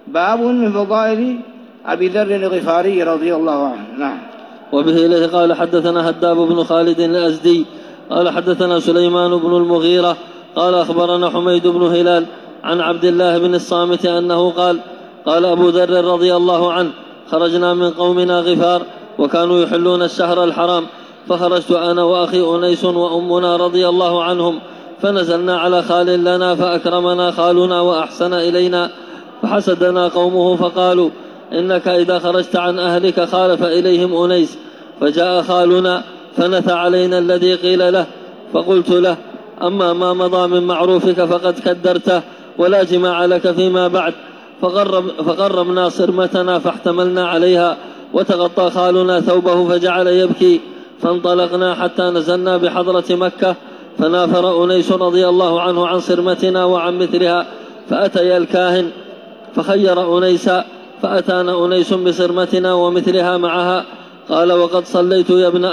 باب من فضائل أبي ذر الغفاري رضي الله عنه. نعم. وبه إليه قال حدثنا هداب بن خالد الأزدي قال حدثنا سليمان بن المغيرة قال أخبرنا حميد بن هلال عن عبد الله بن الصامت أنه قال أبو ذر رضي الله عنه خرجنا من قومنا غفار وكانوا يحلون الشهر الحرام، فخرجت أنا وأخي أنيس وأمنا رضي الله عنهم، فنزلنا على خال لنا فأكرمنا خالنا وأحسن إلينا، فحسدنا قومه فقالوا إنك إذا خرجت عن أهلك خالف إليهم أنيس، فجاء خالنا فنثى علينا الذي قيل له، فقلت له أما ما مضى من معروفك فقد كدرته ولا جماع لك فيما بعد، فقربنا صرمتنا فاحتملنا عليها، وتغطى خالنا ثوبه فجعل يبكي، فانطلقنا حتى نزلنا بحضرة مكة، فنافر أنيس رضي الله عنه عن صرمتنا وعن مثلها، فأتي الكاهن فخير أنيسا، فأتانا أنيس بصرمتنا ومثلها معها، قال وقد صليت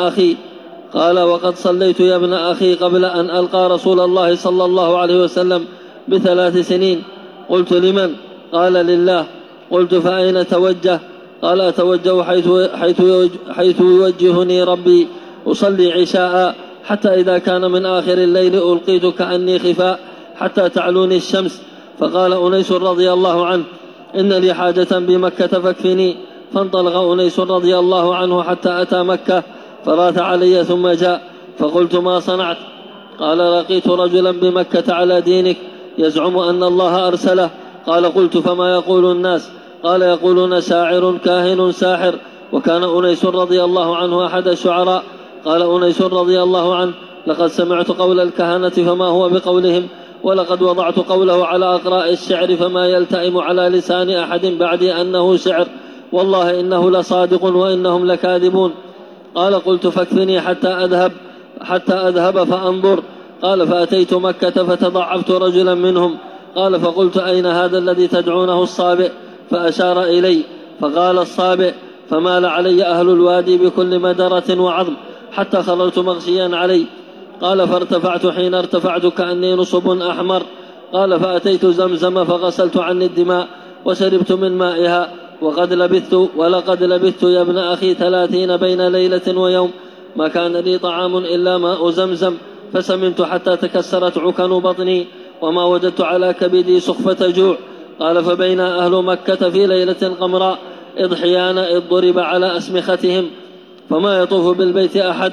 يا ابن أخي قبل أن ألقى رسول الله صلى الله عليه وسلم ب3 سنين. قلت لمن؟ قال لله. قلت فأين توجه؟ قال أتوجه حيث يوجهني ربي، أصلي عشاء حتى إذا كان من آخر الليل ألقيت كأني خفاء حتى تعلوني الشمس. فقال أنيس رضي الله عنه إن لي حاجة بمكة فاكفني، فانطلق أنيس رضي الله عنه حتى أتى مكة فراث علي ثم جاء، فقلت ما صنعت؟ قال لقيت رجلا بمكة على دينك يزعم أن الله أرسله. قال قلت فما يقول الناس؟ قال يقولون شاعر كاهن ساحر، وكان أنيس رضي الله عنه أحد الشعراء. قال أنيس رضي الله عنه لقد سمعت قول الكهنة فما هو بقولهم، ولقد وضعت قوله على أقراء الشعر فما يلتئم على لسان أحد بعدي أنه شعر، والله إنه لصادق وإنهم لكاذبون. قال قلت فاكفني حتى أذهب فأنظر. قال فأتيت مكة فتضعفت رجلا منهم. قال فقلت أين هذا الذي تدعونه الصابئ؟ فأشار إلي، فقال الصابئ، فمال علي أهل الوادي بكل مدرة وعظم حتى خررت مغشيا علي. قال فارتفعت، حين ارتفعت كأني نصب أحمر. قال فأتيت زمزم فغسلت عني الدماء وشربت من مائها، ولقد لبثت يا ابن أخي 30 بين ليلة ويوم، ما كان لي طعام إلا ماء زمزم، فسمنت حتى تكسرت عكن بطني، وما وجدت على كبدي سخفة جوع. قال فبين أهل مكة في ليلة قمراء إذ حيان إذ ضرب على أسمختهم، فما يطوف بالبيت أحد،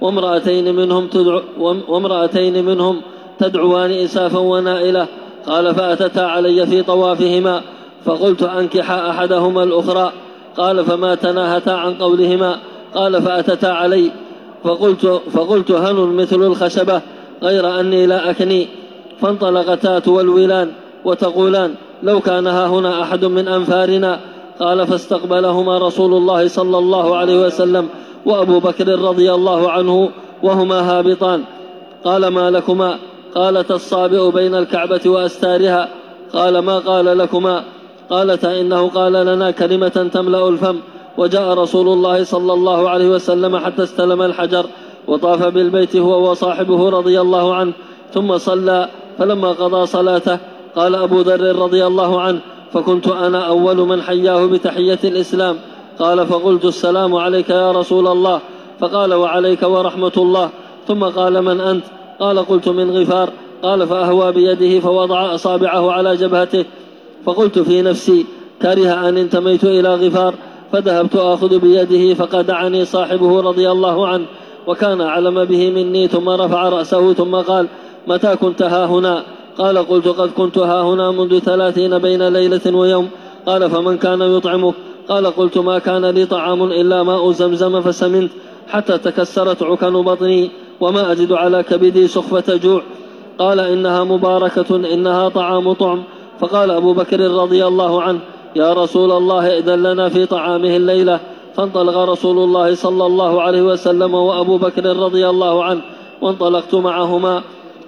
وامرأتين منهم تدعوان إسافا ونائلة. قال فأتتا علي في طوافهما، فقلت أنكحا أحدهما الأخرى. قال فما تناهتا عن قولهما. قال فأتتا علي، فقلت هن مثل الخشبة غير أني لا أكني. فانطلقتا تولولان وتقولان لو كان هاهنا أحد من أنفارنا. قال فاستقبلهما رسول الله صلى الله عليه وسلم وأبو بكر رضي الله عنه وهما هابطان. قال ما لكما؟ قالتا الصابئ بين الكعبة وأستارها. قال ما قال لكما؟ قالتا إنه قال لنا كلمة تملأ الفم. وجاء رسول الله صلى الله عليه وسلم حتى استلم الحجر وطاف بالبيت هو وصاحبه رضي الله عنه، ثم صلى. فلما قضى صلاته قال أبو ذر رضي الله عنه فكنت أنا أول من حياه بتحية الإسلام. قال فقلت السلام عليك يا رسول الله. فقال وعليك ورحمة الله. ثم قال من أنت؟ قال قلت من غفار. قال فأهوى بيده فوضع أصابعه على جبهته، فقلت في نفسي كره أن انتميت إلى غفار، فذهبت آخذ بيده فقدعني صاحبه رضي الله عنه وكان أعلم به مني، ثم رفع رأسه ثم قال متى كنت هاهنا؟ قال قلت قد كنت هاهنا منذ 30 بين ليلة ويوم. قال فمن كان يطعمك؟ قال قلت ما كان لي طعام إلا ماء زمزم فسمنت حتى تكسرت عكن بطني وما أجد على كبدي سخفة جوع. قال إنها مباركة، إنها طعام طعم. فقال أبو بكر رضي الله عنه يا رسول الله ائذن لنا في طعامه الليلة. فانطلق رسول الله صلى الله عليه وسلم وأبو بكر رضي الله عنه، وانطلقت معهما،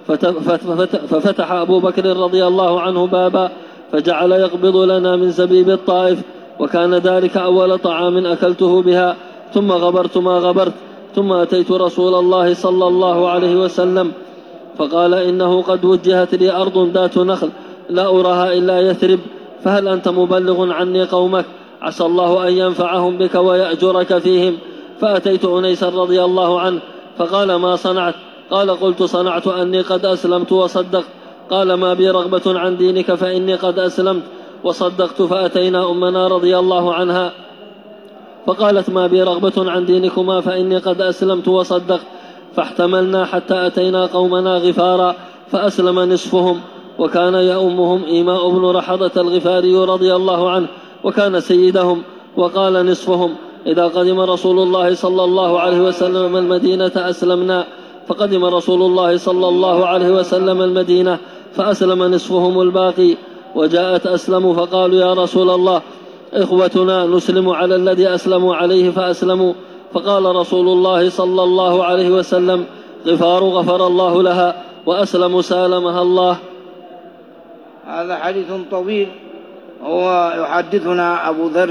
ففتح أبو بكر رضي الله عنه بابا فجعل يقبض لنا من زبيب الطائف، وكان ذلك أول طعام أكلته بها. ثم غبرت ما غبرت، ثم أتيت رسول الله صلى الله عليه وسلم فقال إنه قد وجهت لي أرض ذات نخل لا أراها إلا يثرب، فهل أنت مبلغ عني قومك؟ عسى الله أن ينفعهم بك ويأجرك فيهم. فأتيت أنيسا رضي الله عنه فقال: ما صنعت؟ قال: قلت: صنعت أني قد أسلمت وصدقت. قال: ما بي رغبة عن دينك فإني قد أسلمت وصدقت. فأتينا أمنا رضي الله عنها فقالت: ما بي رغبة عن دينكما فإني قد أسلمت وصدقت. فاحتملنا حتى أتينا قومنا غفارا فأسلم نصفهم، وكان يؤمهم إيماء بن رحضة الغفاري رضي الله عنه، وكان سيدهم. وقال نصفهم: إذا قدم رسول الله صلى الله عليه وسلم المدينة أسلمنا. فقدم رسول الله صلى الله عليه وسلم المدينة فأسلم نصفهم الباقي. وجاءت أسلموا فقالوا: يا رسول الله، إخوتنا نسلم على الذي أسلموا عليه فأسلموا. فقال رسول الله صلى الله عليه وسلم: غفار غفر الله لها، وأسلم سالمها الله. هذا حديث طويل، هو يحدثنا أبو ذر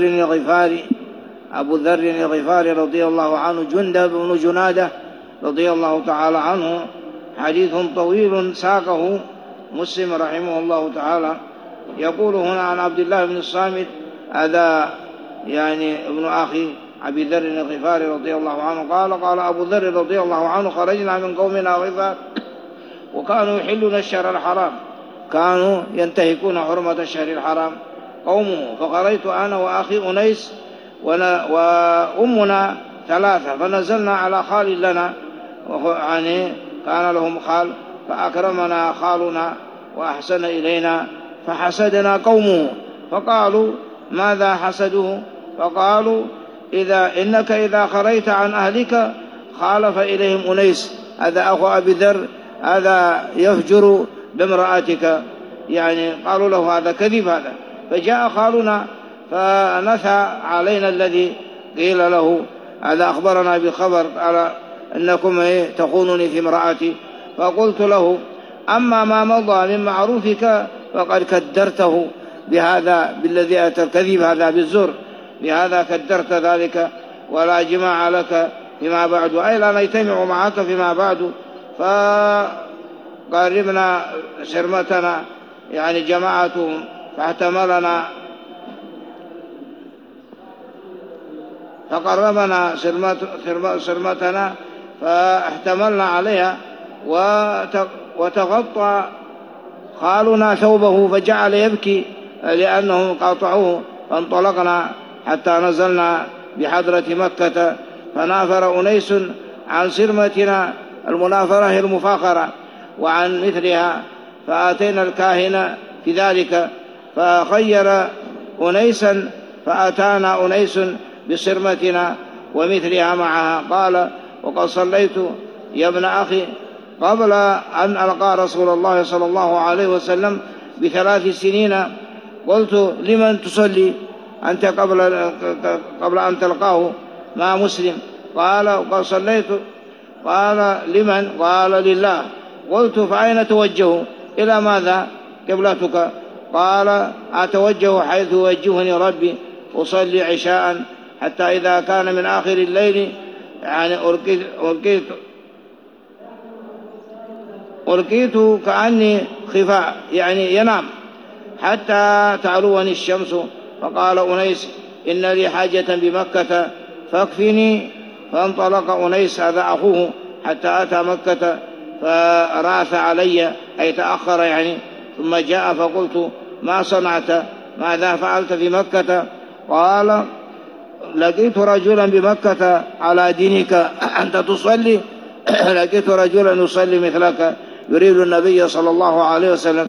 الغفاري رضي الله عنه، جندب بن جنادة رضي الله تعالى عنه. حديث طويل ساقه مسلم رحمه الله تعالى. يقول هنا عن عبد الله بن الصامت، هذا يعني ابن أخي أبي ذر الغفاري رضي الله عنه، قال أبو ذر رضي الله عنه: خرجنا من قومنا غفار وكانوا يحلون الشهر الحرام، كانوا ينتهكون حرمة الشهر الحرام قومه، فخرجت أنا وأخي أنيس وأمنا ثلاثة، فنزلنا على خال لنا، يعني كان لهم خال، فأكرمنا خالنا وأحسن إلينا، فحسدنا قومه، فقالوا: ماذا حسدوه؟ فقالوا: إنك إذا خرجت عن أهلك خالف إليهم أنيس، هذا أخو أبي ذر، هذا يفجر بامرأتك، يعني قالوا له هذا كذب هذا. فجاء خالنا فنثى علينا الذي قيل له، هذا أخبرنا بخبر قال: إنكم تخونني في امرأتي. فقلت له: أما ما مضى من معروفك فقد كدرته بهذا، بالذي أتى الكذب هذا بالزر، بهذا كدرت ذلك، ولا جماع لك فيما بعد، أي لا نجتمع معك فيما بعد. فقربنا سرمتنا، يعني جماعتهم، فقربنا سرمتنا فاحتملنا عليها، وتغطى خالنا ثوبه فجعل يبكي لأنهم قاطعوه. فانطلقنا حتى نزلنا بحضرة مكة، فنافر أنيس عن سرمتنا، المنافرة هي المفاخرة، وعن مثلها، فآتينا الكاهن في ذلك فخير أنيسا، فأتانا أنيس بسرمتنا ومثلها معها. قال: وقد صليت يا ابن أخي قبل أن ألقى رسول الله صلى الله عليه وسلم ب3 سنين. قلت: لمن تصلي أنت قبل أن تلقاه مع مسلم؟ قال: وقد صليت. قال: لمن؟ قال: لله. قلت: فأين توجه؟ إلى ماذا قبلتك؟ قال: أتوجه حيث يوجهني ربي، أصلي عشاء حتى إذا كان من آخر الليل، يعني أرقيت كأني خفاء، يعني ينام، حتى تعلوني الشمس. فقال أنيس: إن لي حاجة بمكة فاكفني. فانطلق أنيس، هذا أخوه، حتى أتى مكة فراث علي، أي تأخر يعني، ثم جاء. فقلت: ما صنعت؟ ماذا فعلت في مكة؟ قال: لقيت رجلا بمكة على دينك أنت تصلي، لقيت رجلا يصلي مثلك يريد النبي صلى الله عليه وسلم،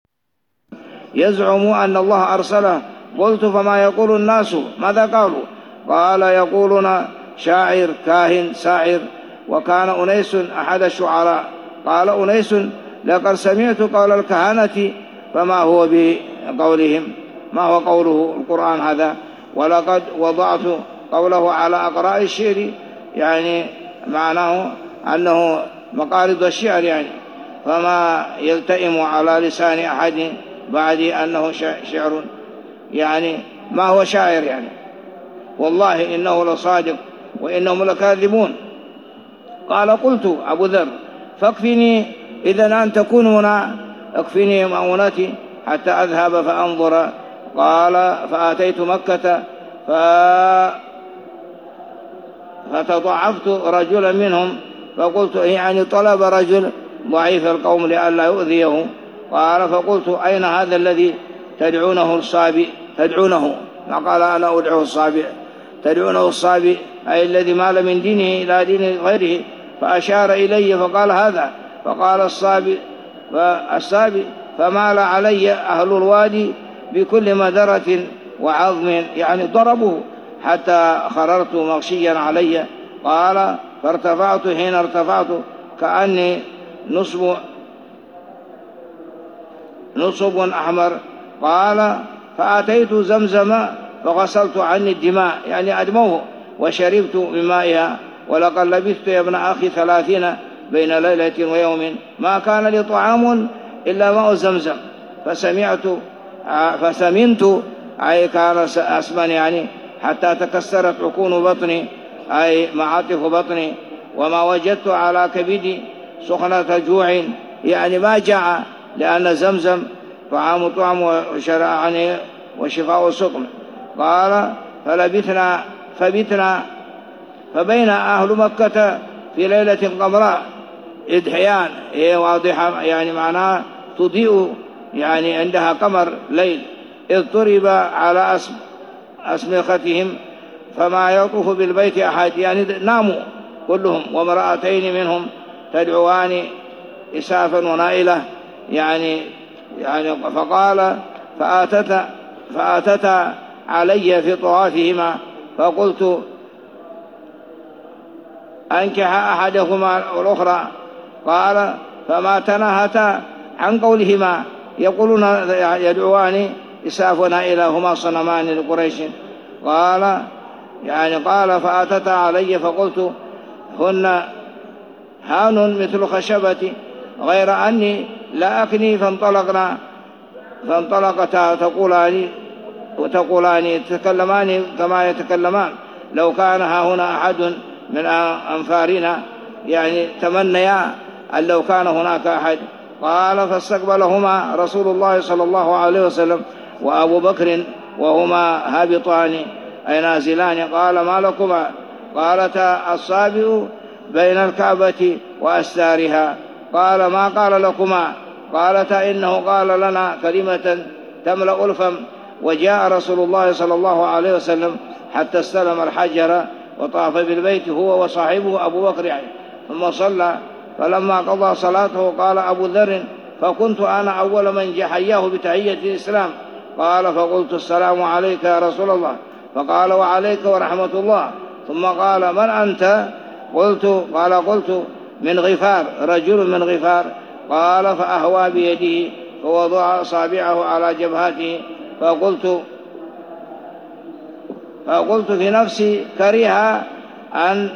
يزعم أن الله أرسله. قلت: فما يقول الناس؟ ماذا قالوا؟ قال: يقولون شاعر، كاهن، ساحر. وكان أنيس أحد الشعراء. قال أنيس: لقد سمعت قول الكهنة، فما هو بقولهم؟ ما هو قوله القرآن هذا؟ ولقد وضعت قوله على أقراء الشعر، يعني معناه أنه مقارض الشعر، يعني فما يلتئم على لسان أحد بعد أنه شعر، يعني ما هو شاعر يعني، والله إنه لصادق وإنهم لكاذبون. قال: قلت أبو ذر: فاكفني، إذن أن تكون هنا، اكفني مؤونتي حتى أذهب فأنظر قال فأتيت مكة فتضعفت رجلا منهم فقلت يعني طلب رجل ضعيف القوم لئلا يؤذيه. قال فقلت أين هذا الذي تدعونه الصابئ؟ تدعونه، ما قال أنا أدعو الصابئ، تدعونه الصابئ أي الذي مال من دينه إلى دين غيره. فأشار إلي فقال هذا. فقال الصابئ فمال علي أهل الوادي بكل مدرة وعظم، يعني ضربوه حتى خررت مغشيا علي. قال فارتفعت، حين ارتفعت كأني نصب أحمر. قال فأتيت زمزم فغسلت عني الدماء، يعني أدموه، وشربت من مائها. ولقد لبثت يا ابن أخي 30 بين ليلة ويوم ما كان لي طعام إلا ماء زمزم. فسمنت أي كان أسمن، يعني حتى تكسرت عكون بطني أي معاطف بطني، وما وجدت على كبدي سخنة جوع، يعني ما جاع، لأن زمزم طعام وشرعني وشفاء سقم. قال فبتنا فبين أهل مكة في ليلة قمراء إدحيان، هي واضحة يعني معناها تضيء، يعني عندها قمر ليل، إذ ضرب على أسمختهم فما يطوف بالبيت أحد، يعني ناموا كلهم، وامرأتين منهم تدعوان إسافا ونائلة، يعني فقال فأتتا علي في طوافهما فقلت أنكح أحدهما الأخرى. قال فما تناهتا عن قولهما يقولون يدعوان إساف ونائلة هما صنمان لقريش. قال فأتتا علي فقلت هن هان مثل خشبتي غير أني لا أكني. فانطلقتا تقولان تتكلمان كما يتكلمان لو كان ها هنا أحد من أنفارنا، يعني تمنيا أن لو كان هناك أحد. قال فاستقبلهما رسول الله صلى الله عليه وسلم وأبو بكر وهما هابطان أي نازلان. قال ما لكما؟ قالتا الصابئ بين الكعبة وأستارها. قال ما قال لكما؟ قالتا إنه قال لنا كلمة تملأ الفم. وجاء رسول الله صلى الله عليه وسلم حتى استلم الحجر وطاف بالبيت هو وصاحبه أبو بكر، يعني ثم صلى. فلما قضى صلاته قال أبو ذر فكنت أنا أول من حياه بتحية الإسلام. قال فقلت السلام عليك يا رسول الله. فقال وعليك ورحمة الله. ثم قال من أنت؟ قلت من غفار، رجل من غفار. قال فأهوى بيده فوضع أصابعه على جبهته. فقلت في نفسي كره أن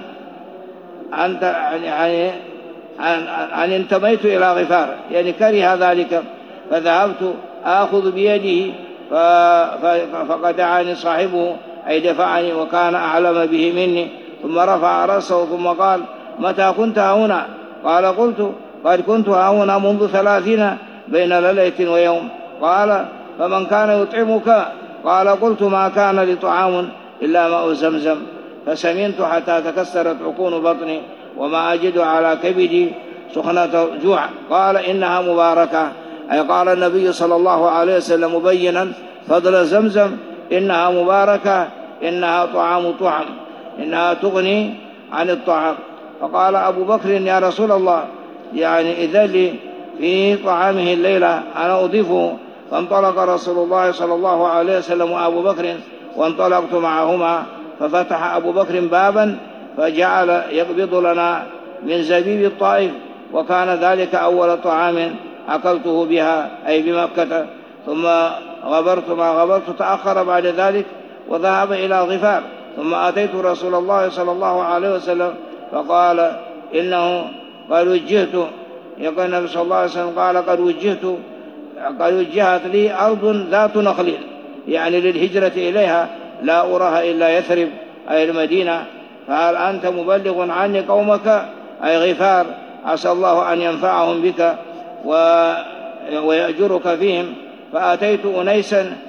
انتميت إلى غفار، يعني كره ذلك. فذهبت آخذ بيده فقد دعاني صاحبه أي دفعني، وكان أعلم به مني. ثم رفع رأسه ثم قال متى كنت هنا؟ قال قلت قد كنت هنا منذ 30 بين ليلة ويوم. قال فمن كان يطعمك؟ قال قلت ما كان لطعام إلا ماء زمزم. فسمنت حتى تكسرت عكون بطني وما أجد على كبدي سخنة جوع. قال إنها مباركة، أي قال النبي صلى الله عليه وسلم مبينا فضل زمزم إنها مباركة، إنها طعام طعم، إنها تغني عن الطعام. فقال أبو بكر يا رسول الله يعني إذا لي في طعامه الليلة أنا أضيفه. فانطلق رسول الله صلى الله عليه وسلم وأبو بكر وانطلقت معهما. ففتح أبو بكر بابا فجعل يقبض لنا من زبيب الطائف، وكان ذلك أول طعام أكلته بها أي بمكة. ثم غبرت ما غبرت، تأخر بعد ذلك وذهب إلى غفار. ثم أتيت رسول الله صلى الله عليه وسلم فقال إنه قد وجهت، يقول النبي صلى الله عليه وسلم قال قد وجهت لي أرض ذات نخل، يعني للهجرة إليها، لا أراها إلا يثرب أي المدينة. فهل أنت مبلغ عني قومك أي غفار؟ عسى الله أن ينفعهم بك ويأجرك فيهم. فأتيت أنيسا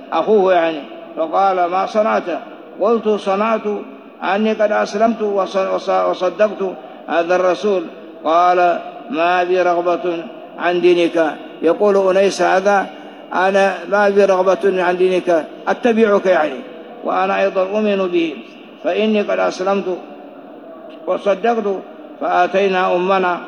أخوه يعني، فقال ما صنعت؟ قلت صنعت أني قد أسلمت وصدقت هذا الرسول. قال ما بي رغبة عن دينك. يقول أنيس هذا أنا ما بي رغبة عن دينك، أتبعك يعني، وأنا أيضا أؤمن به، فإني قد أسلمت وصدقت. فآتينا أمنا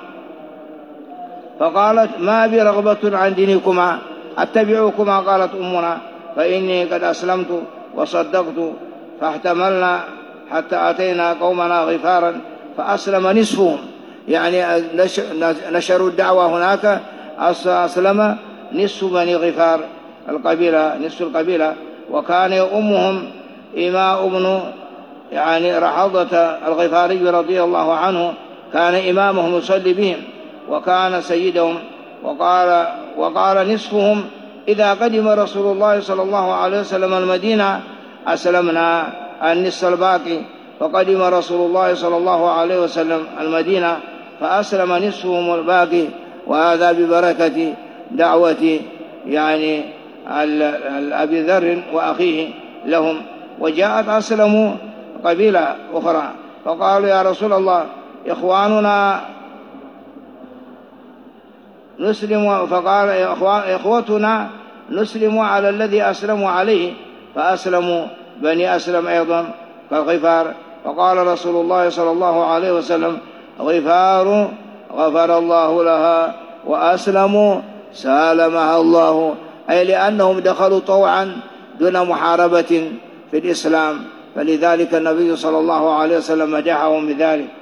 فقالت ما بي رغبة عن دينكما، أتبعكما. قالت أمنا فإني قد أسلمت وصدقت. فاحتملنا حتى أتينا قومنا غفارا فأسلم نصفهم، يعني نشروا الدعوة هناك، أسلم نصف بني غفار القبيلة، نصف القبيلة. وكان أمهم إماء بن يعني رحضة الغفاري رضي الله عنه، كان إمامهم يصلي بهم وكان سيدهم. وقال نصفهم إذا قدم رسول الله صلى الله عليه وسلم المدينة أسلمنا النصف الباقي. فقدم رسول الله صلى الله عليه وسلم المدينة فأسلم نصفهم الباقي، وهذا ببركة دعوة يعني أبي ذر وأخيه لهم. وجاءت أسلموا قبيلة أخرى فقالوا يا رسول الله إخواننا نسلم، فقال إخوتنا نسلم على الذي أسلموا عليه، فأسلموا بني أسلم أيضا كالغفار. فقال رسول الله صلى الله عليه وسلم غفار غفر الله لها، وأسلموا سالمها الله، أي لأنهم دخلوا طوعا دون محاربة في الإسلام، فلذلك النبي صلى الله عليه وسلم مدحهم بذلك.